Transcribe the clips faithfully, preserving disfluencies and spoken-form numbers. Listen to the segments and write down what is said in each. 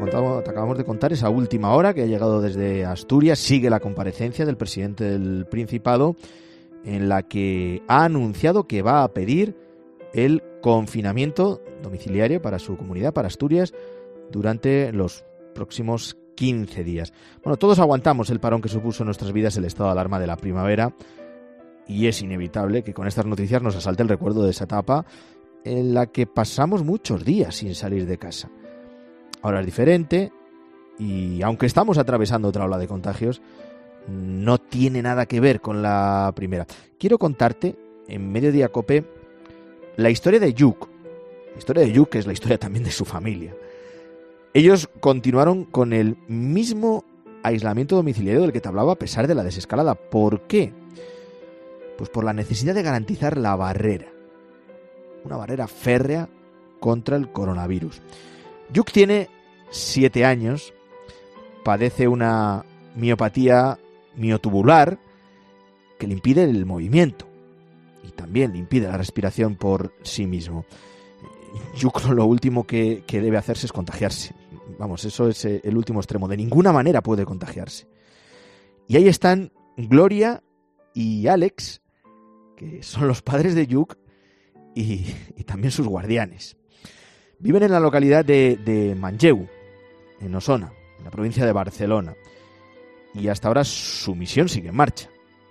contamos, te acabamos de contar, esa última hora que ha llegado desde Asturias. Sigue la comparecencia del presidente del Principado, en la que ha anunciado que va a pedir el confinamiento domiciliario para su comunidad, para Asturias, durante los próximos quince días. Bueno, todos aguantamos el parón que supuso en nuestras vidas el estado de alarma de la primavera, y es inevitable que con estas noticias nos asalte el recuerdo de esa etapa en la que pasamos muchos días sin salir de casa. Ahora es diferente, y aunque estamos atravesando otra ola de contagios, no tiene nada que ver con la primera. Quiero contarte, en Mediodía Cope, la historia de Lluc. La historia de Lluc es la historia también de su familia. Ellos continuaron con el mismo aislamiento domiciliario del que te hablaba a pesar de la desescalada. ¿Por qué? Pues por la necesidad de garantizar la barrera. Una barrera férrea contra el coronavirus. Lluc tiene siete años, padece una miopatía miotubular que le impide el movimiento y también le impide la respiración por sí mismo. Lluc lo último que, que debe hacerse es contagiarse. Vamos, eso es el último extremo. De ninguna manera puede contagiarse. Y ahí están Gloria y Alex, que son los padres de Lluc y, y también sus guardianes. Viven en la localidad de, de Manlleu, en Osona, en la provincia de Barcelona. Y hasta ahora su misión sigue en marcha.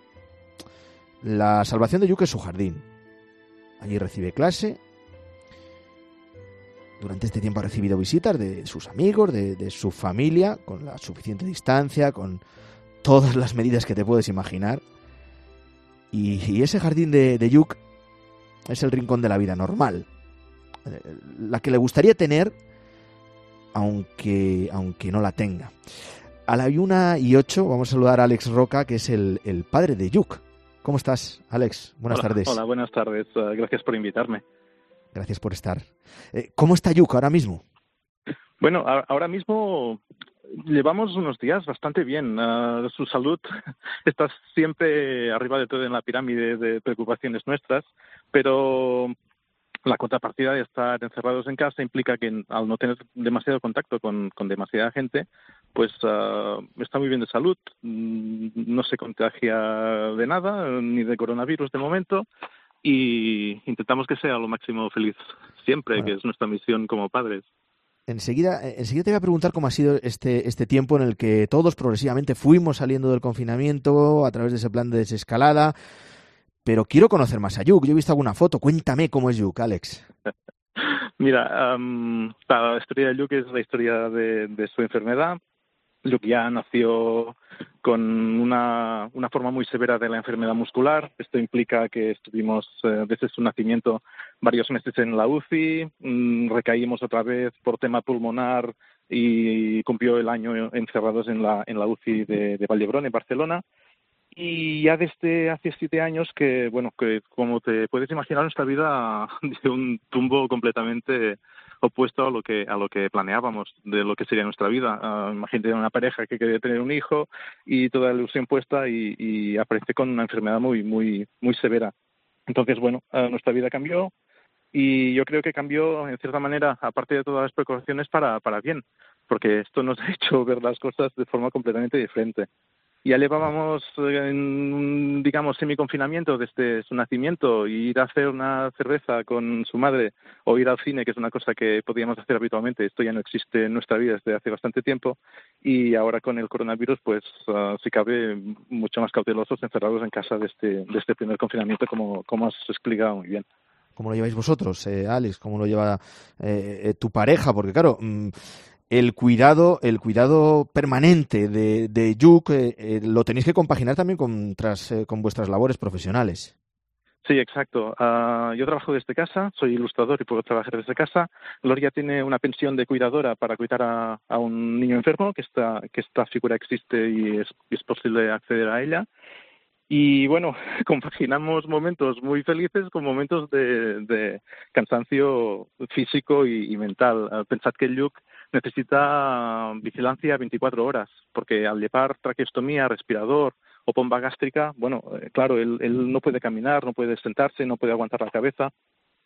La salvación de Lluc es su jardín. Allí recibe clase. Durante este tiempo ha recibido visitas de sus amigos, de, de su familia, con la suficiente distancia, con todas las medidas que te puedes imaginar. Y, y ese jardín de, de Lluc es el rincón de la vida normal, la que le gustaría tener, aunque, aunque no la tenga. A la una y ocho vamos a saludar a Alex Roca, que es el, el padre de Lluc. ¿Cómo estás, Alex? Buenas hola, tardes. Hola, buenas tardes. Uh, gracias por invitarme. Gracias por estar. Eh, ¿Cómo está Lluc ahora mismo? Bueno, a- ahora mismo llevamos unos días bastante bien. Uh, su salud está siempre arriba de todo en la pirámide de preocupaciones nuestras, pero la contrapartida de estar encerrados en casa implica que al no tener demasiado contacto con, con demasiada gente, pues uh, está muy bien de salud, no se contagia de nada, ni de coronavirus de momento, y intentamos que sea lo máximo feliz siempre, bueno, que es nuestra misión como padres. Enseguida, enseguida te voy a preguntar cómo ha sido este, este tiempo en el que todos progresivamente fuimos saliendo del confinamiento a través de ese plan de desescalada, pero quiero conocer más a Lluc. Yo he visto alguna foto. Cuéntame cómo es Lluc, Alex. Mira, um, la historia de Lluc es la historia de, de su enfermedad. Lluc ya nació con una, una forma muy severa de la enfermedad muscular. Esto implica que estuvimos eh, desde su nacimiento varios meses en la U C I, mmm, recaímos otra vez por tema pulmonar y cumplió el año encerrados en la, en la U C I de, de Vallhebron, en Barcelona. Y ya desde hace siete años que, bueno, que como te puedes imaginar, nuestra vida dio un tumbo completamente opuesto a lo que a lo que planeábamos de lo que sería nuestra vida. Uh, imagínate una pareja que quería tener un hijo y toda la ilusión puesta y, y aparece con una enfermedad muy muy muy severa. Entonces, bueno, uh, nuestra vida cambió y yo creo que cambió en cierta manera, aparte de todas las precauciones, para para bien, porque esto nos ha hecho ver las cosas de forma completamente diferente. Ya llevábamos en un, digamos, semi-confinamiento desde su nacimiento, y ir a hacer una cerveza con su madre o ir al cine, que es una cosa que podíamos hacer habitualmente. Esto ya no existe en nuestra vida desde hace bastante tiempo, y ahora con el coronavirus, pues, uh, si cabe, mucho más cautelosos, encerrados en casa de este, de este primer confinamiento, como, como has explicado muy bien. ¿Cómo lo lleváis vosotros, eh, Alex? ¿Cómo lo lleva eh, eh, tu pareja? Porque, claro, mmm, el cuidado el cuidado permanente de, de Lluc eh, eh, lo tenéis que compaginar también con, tras, eh, con vuestras labores profesionales. Sí, exacto. Uh, yo trabajo desde casa, soy ilustrador y puedo trabajar desde casa. Gloria tiene una pensión de cuidadora para cuidar a, a un niño enfermo, que esta, que esta figura existe y es, es posible acceder a ella. Y bueno, compaginamos momentos muy felices con momentos de, de cansancio físico y, y mental. Uh, pensad que Lluc necesita vigilancia veinticuatro horas, porque al llevar traqueostomía, respirador o pompa gástrica, bueno, eh, claro, él, él no puede caminar, no puede sentarse, no puede aguantar la cabeza.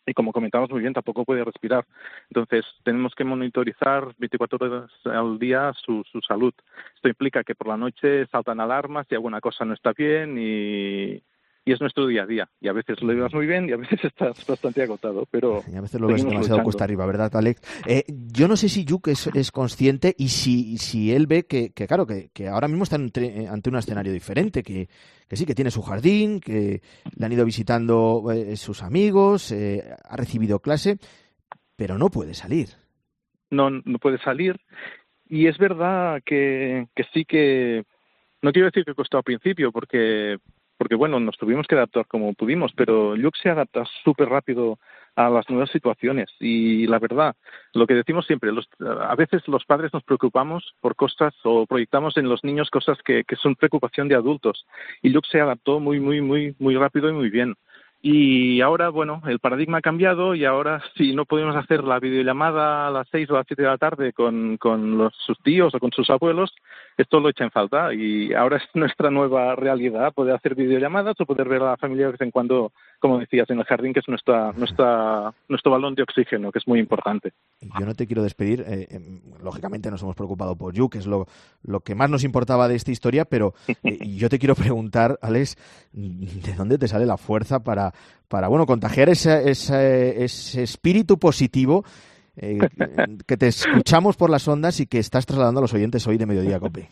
y como comentamos muy bien, tampoco puede respirar. Entonces, tenemos que monitorizar veinticuatro horas al día su, su salud. Esto implica que por la noche saltan alarmas si alguna cosa no está bien y, y es nuestro día a día. Y a veces lo llevas muy bien y a veces estás bastante agotado, pero y a veces lo ves demasiado luchando. cuesta arriba, ¿verdad, Alex? Eh, yo no sé si Yuk es, es consciente y si, si él ve que, que claro, que, que ahora mismo está entre, ante un escenario diferente, que, que sí, que tiene su jardín, que le han ido visitando eh, sus amigos, eh, ha recibido clase, pero no puede salir. No, no puede salir. Y es verdad que, que sí que... No quiero decir que costó al principio, porque, porque bueno, nos tuvimos que adaptar como pudimos, pero Luke se adapta súper rápido a las nuevas situaciones. Y la verdad, lo que decimos siempre, los, a veces los padres nos preocupamos por cosas o proyectamos en los niños cosas que, que son preocupación de adultos. Y Luke se adaptó muy, muy, muy, muy rápido y muy bien. Y ahora, bueno, el paradigma ha cambiado y ahora si no podemos hacer la videollamada a las seis o a las siete de la tarde con, con los, sus tíos o con sus abuelos, esto lo echa en falta y ahora es nuestra nueva realidad, poder hacer videollamadas o poder ver a la familia de vez en cuando, como decías, en el jardín, que es nuestra, nuestra, nuestro balón de oxígeno, que es muy importante. Yo no te quiero despedir, eh, eh, lógicamente nos hemos preocupado por Yuk, que es lo, lo que más nos importaba de esta historia, pero eh, yo te quiero preguntar, Alex, ¿de dónde te sale la fuerza para, para bueno, contagiar ese, ese, ese espíritu positivo eh, que te escuchamos por las ondas y que estás trasladando a los oyentes hoy de Mediodía Cope?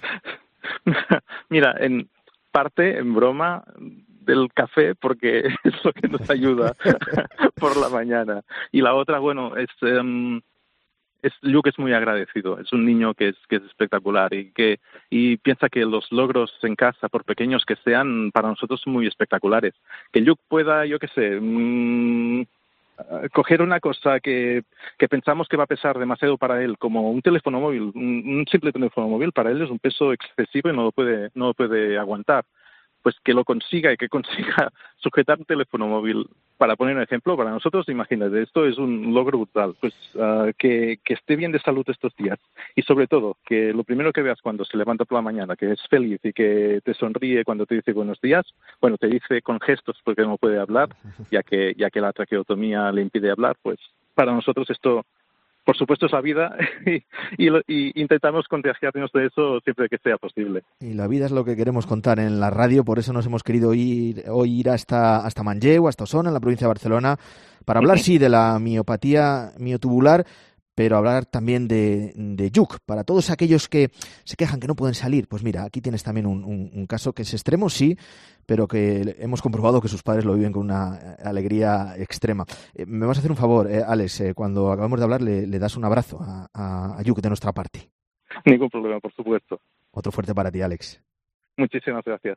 Mira, en parte, en broma, del café, porque es lo que nos ayuda por la mañana. Y la otra, bueno, es... Um, Es, Luke es muy agradecido, es un niño que es que es espectacular y que y piensa que los logros en casa, por pequeños que sean, para nosotros son muy espectaculares. Que Luke pueda, yo qué sé, mmm, coger una cosa que, que pensamos que va a pesar demasiado para él, como un teléfono móvil, un, un simple teléfono móvil, para él es un peso excesivo y no lo puede, no lo puede aguantar. Pues que lo consiga y que consiga sujetar un teléfono móvil. Para poner un ejemplo, para nosotros, imagínate, esto es un logro brutal. Pues uh, que, que esté bien de salud estos días. Y sobre todo, que lo primero que veas cuando se levanta por la mañana, que es feliz y que te sonríe cuando te dice buenos días, bueno, te dice con gestos porque no puede hablar, ya que, ya que la traqueotomía le impide hablar, pues para nosotros esto... Por supuesto es la vida y, y, y intentamos contagiarnos de eso siempre que sea posible. Y la vida es lo que queremos contar en la radio, por eso nos hemos querido ir hoy ir hasta, hasta Manlleu, hasta Osona, en la provincia de Barcelona, para hablar, sí, de la miopatía miotubular, pero hablar también de, de Yuk. Para todos aquellos que se quejan que no pueden salir, pues mira, aquí tienes también un, un, un caso que es extremo, sí, pero que hemos comprobado que sus padres lo viven con una alegría extrema. Eh, me vas a hacer un favor, eh, Alex, eh, cuando acabemos de hablar le, le das un abrazo a, a, a Yuk de nuestra parte. Ningún problema, por supuesto. Otro fuerte para ti, Alex. Muchísimas gracias.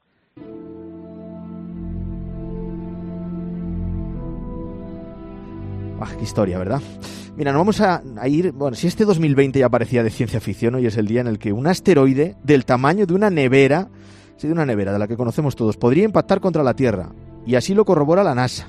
Ah, qué historia, ¿verdad? Mira, nos vamos a, a ir... Bueno, si este dos mil veinte ya parecía de ciencia ficción, hoy es el día en el que un asteroide del tamaño de una nevera, sí, de una nevera, de la que conocemos todos, podría impactar contra la Tierra. Y así lo corrobora la NASA.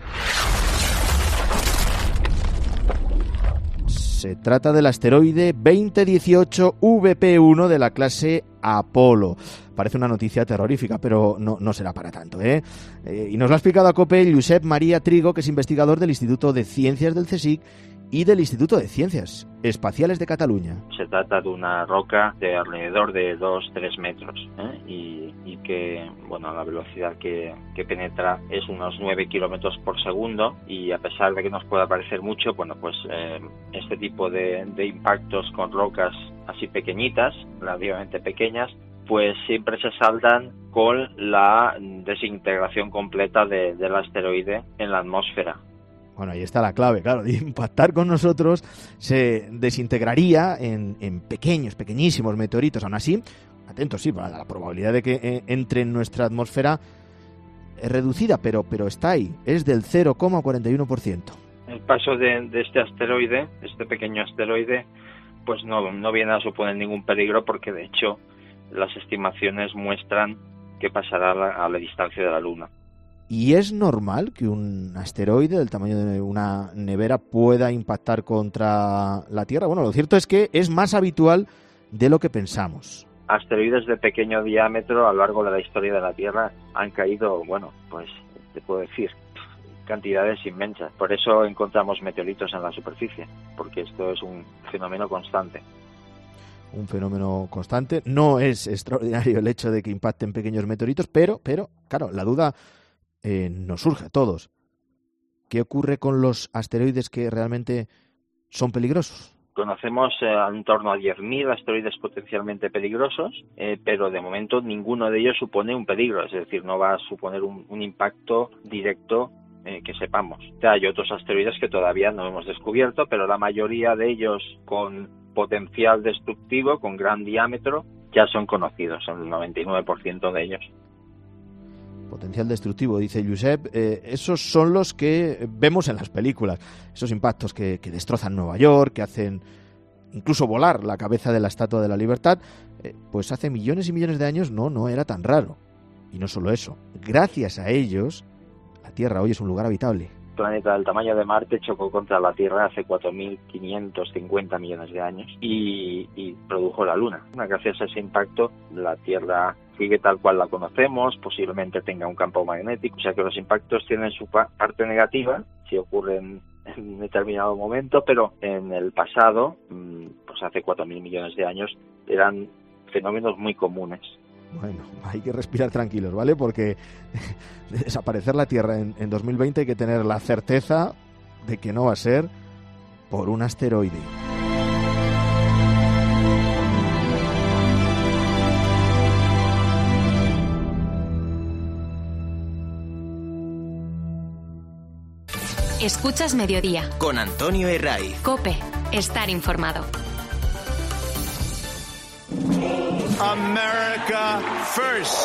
Se trata del asteroide veinte dieciocho V P uno de la clase Apolo. Parece una noticia terrorífica, pero no, no será para tanto, ¿eh? Eh, y nos lo ha explicado a COPE Josep María Trigo, que es investigador del Instituto de Ciencias del CSIC y del Instituto de Ciencias Espaciales de Cataluña. Se trata de una roca de alrededor de dos a tres metros, ¿eh? y, y que, bueno, la velocidad que, que penetra es unos nueve kilómetros por segundo, y a pesar de que nos pueda parecer mucho, bueno, pues eh, este tipo de, de impactos con rocas así pequeñitas, relativamente pequeñas, pues siempre se saldan con la desintegración completa de, del asteroide en la atmósfera. Bueno, ahí está la clave, claro, de impactar con nosotros se desintegraría en, en pequeños, pequeñísimos meteoritos. Aún así, atentos, sí, la probabilidad de que eh, entre en nuestra atmósfera es reducida, pero, pero está ahí, es del cero coma cuarenta y uno por ciento. El paso de, de este asteroide, este pequeño asteroide, pues no, no viene a suponer ningún peligro, porque de hecho las estimaciones muestran que pasará a la, a la distancia de la Luna. ¿Y es normal que un asteroide del tamaño de una nevera pueda impactar contra la Tierra? Bueno, lo cierto es que es más habitual de lo que pensamos. Asteroides de pequeño diámetro a lo largo de la historia de la Tierra han caído, bueno, pues te puedo decir, cantidades inmensas. Por eso encontramos meteoritos en la superficie, porque esto es un fenómeno constante. Un fenómeno constante. No es extraordinario el hecho de que impacten pequeños meteoritos, pero, pero claro, la duda eh, nos surge a todos. ¿Qué ocurre con los asteroides que realmente son peligrosos? Conocemos eh, en torno a diez mil asteroides potencialmente peligrosos, eh, pero de momento ninguno de ellos supone un peligro, es decir, no va a suponer un, un impacto directo eh, que sepamos. O sea, hay otros asteroides que todavía no hemos descubierto, pero la mayoría de ellos con potencial destructivo, con gran diámetro, ya son conocidos, el noventa y nueve por ciento de ellos. Potencial destructivo, dice Josep, eh, esos son los que vemos en las películas, esos impactos que, que destrozan Nueva York, que hacen incluso volar la cabeza de la Estatua de la Libertad, eh, pues hace millones y millones de años no, no era tan raro. Y no solo eso, gracias a ellos, la Tierra hoy es un lugar habitable. El planeta del tamaño de Marte chocó contra la Tierra hace cuatro mil quinientos cincuenta millones de años y, y produjo la Luna. Gracias a ese impacto, la Tierra sigue tal cual la conocemos, posiblemente tenga un campo magnético, o sea que los impactos tienen su parte negativa si ocurren en un determinado momento, pero en el pasado, pues hace cuatro mil millones de años, eran fenómenos muy comunes. Bueno, hay que respirar tranquilos, ¿vale? Porque desaparecer la Tierra en, en dos mil veinte hay que tener la certeza de que no va a ser por un asteroide. Escuchas Mediodía. Con Antonio Herraiz. COPE. Estar informado. America first.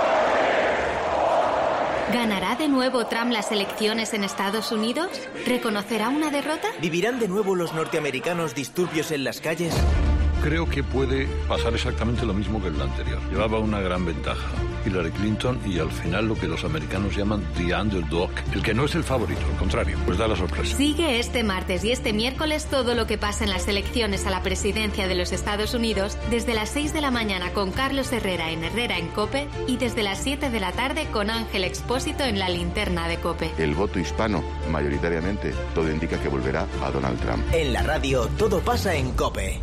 ¿Ganará de nuevo Trump las elecciones en Estados Unidos? ¿Reconocerá una derrota? ¿Vivirán de nuevo los norteamericanos disturbios en las calles? Creo que puede pasar exactamente lo mismo que el anterior. Llevaba una gran ventaja Hillary Clinton y al final lo que los americanos llaman the underdog, el que no es el favorito, al contrario, pues da la sorpresa. Sigue este martes y este miércoles todo lo que pasa en las elecciones a la presidencia de los Estados Unidos desde las seis de la mañana con Carlos Herrera en Herrera en COPE y desde las siete de la tarde con Ángel Expósito en La Linterna de COPE. El voto hispano, mayoritariamente, todo indica que volverá a Donald Trump. En la radio todo pasa en COPE.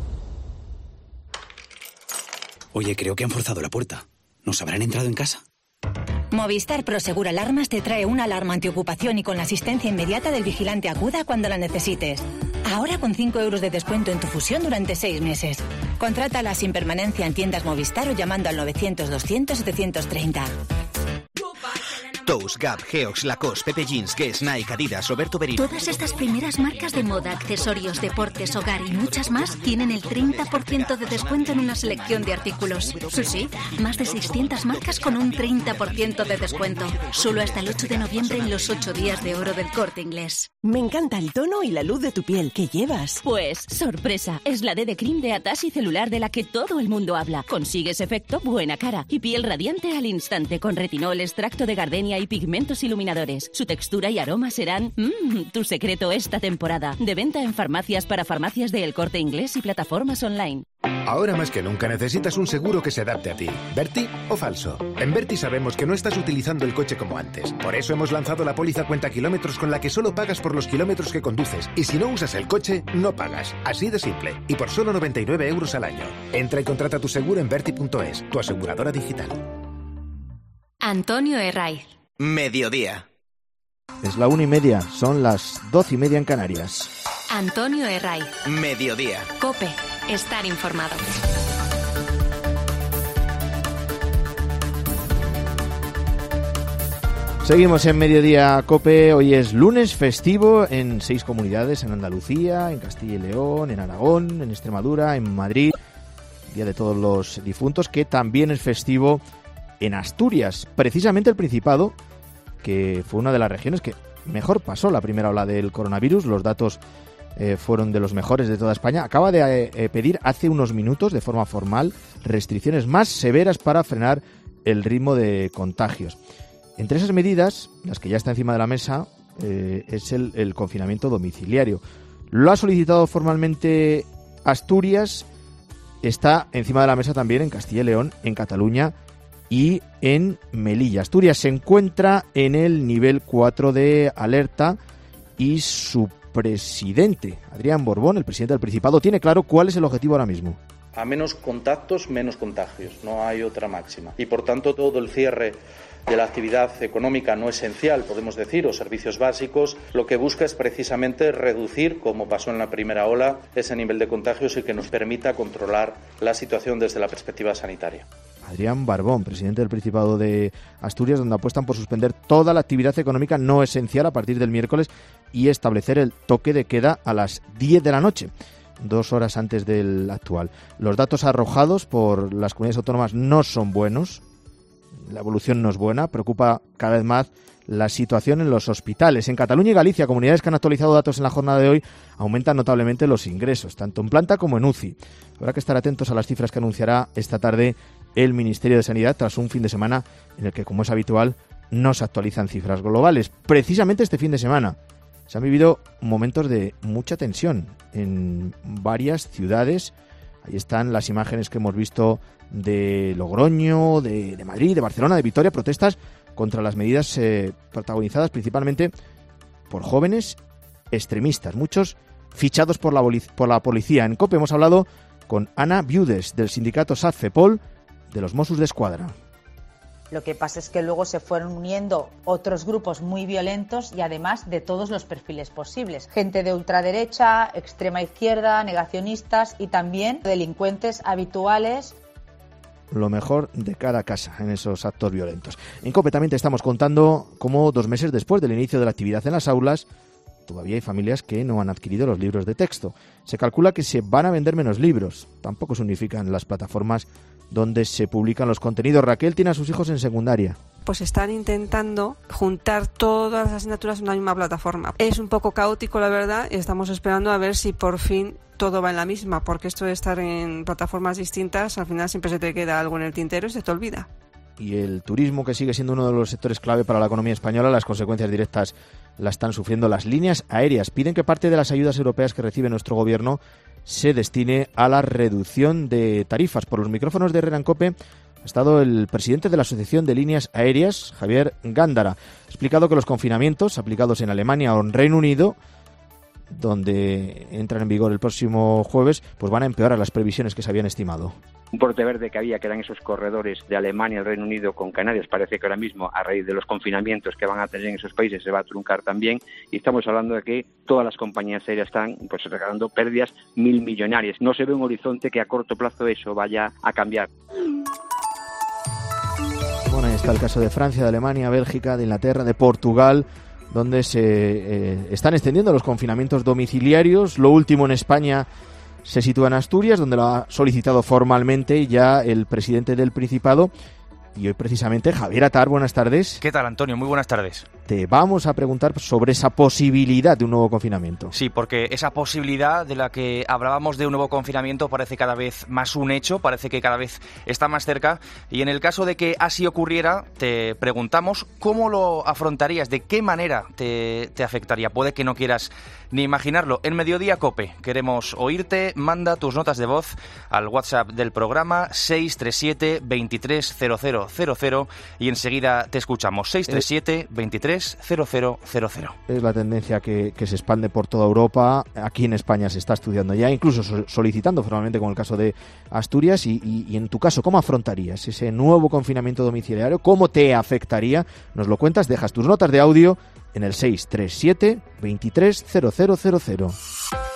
Oye, creo que han forzado la puerta. ¿Nos habrán entrado en casa? Movistar Prosegur Alarmas te trae una alarma antiocupación y con la asistencia inmediata del vigilante aguda cuando la necesites. Ahora con cinco euros de descuento en tu fusión durante seis meses. Contrátala sin permanencia en tiendas Movistar o llamando al novecientos doscientos setecientos treinta. Tous, Gap, Geox, Lacoste, Pepe Jeans, Guess, Nike, Adidas, Roberto Berino. Todas estas primeras marcas de moda, accesorios, deportes, hogar y muchas más tienen el treinta por ciento de descuento en una selección de artículos. Sí, sí, más de seiscientas marcas con un treinta por ciento de descuento. Solo hasta el ocho de noviembre en los ocho días de oro del Corte Inglés. Me encanta el tono y la luz de tu piel. ¿Qué llevas? Pues, sorpresa, es la D D Cream de Atashi celular de la que todo el mundo habla. Consigues efecto buena cara y piel radiante al instante con retinol, extracto de gardenia y pigmentos iluminadores. Su textura y aroma serán mmm, tu secreto esta temporada. De venta en farmacias para farmacias de El Corte Inglés y plataformas online. Ahora más que nunca necesitas un seguro que se adapte a ti. ¿Verti o falso? En Verti sabemos que no estás utilizando el coche como antes. Por eso hemos lanzado la póliza cuenta kilómetros con la que solo pagas por los kilómetros que conduces. Y si no usas el coche, no pagas. Así de simple. Y por solo noventa y nueve euros al año. Entra y contrata tu seguro en verti punto es, tu aseguradora digital. Antonio Herraiz. Mediodía. Es la una y media, son las doce y media en Canarias. Antonio Herraiz. Mediodía. COPE. Estar informado. Seguimos en Mediodía COPE. Hoy es lunes festivo en seis comunidades, en Andalucía, en Castilla y León, en Aragón, en Extremadura, en Madrid. Día de todos los difuntos, que también es festivo en Asturias. Precisamente el Principado, que fue una de las regiones que mejor pasó la primera ola del coronavirus. Los datos eh, fueron de los mejores de toda España. Acaba de eh, pedir hace unos minutos, de forma formal, restricciones más severas para frenar el ritmo de contagios. Entre esas medidas, las que ya está encima de la mesa, eh, es el, el confinamiento domiciliario. Lo ha solicitado formalmente Asturias, está encima de la mesa también en Castilla y León, en Cataluña y en Melilla. Asturias se encuentra en el nivel cuatro de alerta y su presidente, Adrián Borbón, el presidente del Principado, tiene claro cuál es el objetivo ahora mismo. A menos contactos, menos contagios, no hay otra máxima. Y por tanto todo el cierre de la actividad económica no esencial, podemos decir, o servicios básicos, lo que busca es precisamente reducir, como pasó en la primera ola, ese nivel de contagios y que nos permita controlar la situación desde la perspectiva sanitaria. Adrián Borbón, presidente del Principado de Asturias, donde apuestan por suspender toda la actividad económica no esencial a partir del miércoles y establecer el toque de queda a las diez de la noche, dos horas antes del actual. Los datos arrojados por las comunidades autónomas no son buenos. La evolución no es buena, preocupa cada vez más la situación en los hospitales. En Cataluña y Galicia, comunidades que han actualizado datos en la jornada de hoy, aumentan notablemente los ingresos, tanto en planta como en U C I. Habrá que estar atentos a las cifras que anunciará esta tarde el Ministerio de Sanidad tras un fin de semana en el que, como es habitual, no se actualizan cifras globales. Precisamente este fin de semana se han vivido momentos de mucha tensión en varias ciudades. Ahí están las imágenes que hemos visto de Logroño, de, de Madrid, de Barcelona, de Vitoria, protestas contra las medidas eh, protagonizadas principalmente por jóvenes extremistas, muchos fichados por la, por la policía. En COPE hemos hablado con Ana Viudes, del sindicato SAT-FEPOL, de los Mossos de Escuadra. Lo que pasa es que luego se fueron uniendo otros grupos muy violentos y además de todos los perfiles posibles. Gente de ultraderecha, extrema izquierda, negacionistas y también delincuentes habituales. Lo mejor de cada casa en esos actos violentos. En COPE también te estamos contando cómo dos meses después del inicio de la actividad en las aulas, todavía hay familias que no han adquirido los libros de texto. Se calcula que se van a vender menos libros. Tampoco se unifican las plataformas donde se publican los contenidos. Raquel tiene a sus hijos en secundaria. Pues están intentando juntar todas las asignaturas en una misma plataforma. Es un poco caótico, la verdad, y estamos esperando a ver si por fin todo va en la misma, porque esto de estar en plataformas distintas, al final siempre se te queda algo en el tintero y se te olvida. Y el turismo, que sigue siendo uno de los sectores clave para la economía española, las consecuencias directas las están sufriendo las líneas aéreas. Piden que parte de las ayudas europeas que recibe nuestro gobierno se destine a la reducción de tarifas. Por los micrófonos de Herrera en COPE ha estado el presidente de la Asociación de Líneas Aéreas, Javier Gándara. Ha explicado que los confinamientos aplicados en Alemania o en Reino Unido, donde entran en vigor el próximo jueves, pues van a empeorar las previsiones que se habían estimado. Un porte verde que había, que eran esos corredores de Alemania, el Reino Unido con Canarias, parece que ahora mismo, a raíz de los confinamientos que van a tener en esos países, se va a truncar también, y estamos hablando de que todas las compañías aéreas están pues regalando pérdidas mil millonarias. No se ve un horizonte que a corto plazo eso vaya a cambiar. Bueno, ahí está el caso de Francia, de Alemania, Bélgica, de Inglaterra, de Portugal, donde se eh, están extendiendo los confinamientos domiciliarios. Lo último en España se sitúa en Asturias, donde lo ha solicitado formalmente ya el presidente del Principado. Y hoy precisamente, Javier Atar, buenas tardes. ¿Qué tal, Antonio? Muy buenas tardes. Te vamos a preguntar sobre esa posibilidad de un nuevo confinamiento. Sí, porque esa posibilidad de la que hablábamos de un nuevo confinamiento parece cada vez más un hecho, parece que cada vez está más cerca. Y en el caso de que así ocurriera, te preguntamos cómo lo afrontarías, de qué manera te, te afectaría. Puede que no quieras ni imaginarlo. En Mediodía COPE queremos oírte. Manda tus notas de voz al WhatsApp del programa seis tres siete, veintitrés cero cero cero cero y enseguida te escuchamos. Seis tres siete, veintitrés cero cero cero cero. Es la tendencia que, que se expande por toda Europa. Aquí en España se está estudiando ya, incluso solicitando formalmente, como el caso de Asturias. Y, y, y en tu caso, ¿cómo afrontarías ese nuevo confinamiento domiciliario? ¿Cómo te afectaría? Nos lo cuentas, dejas tus notas de audio en el seis tres siete, veintitrés cero cero cero cero.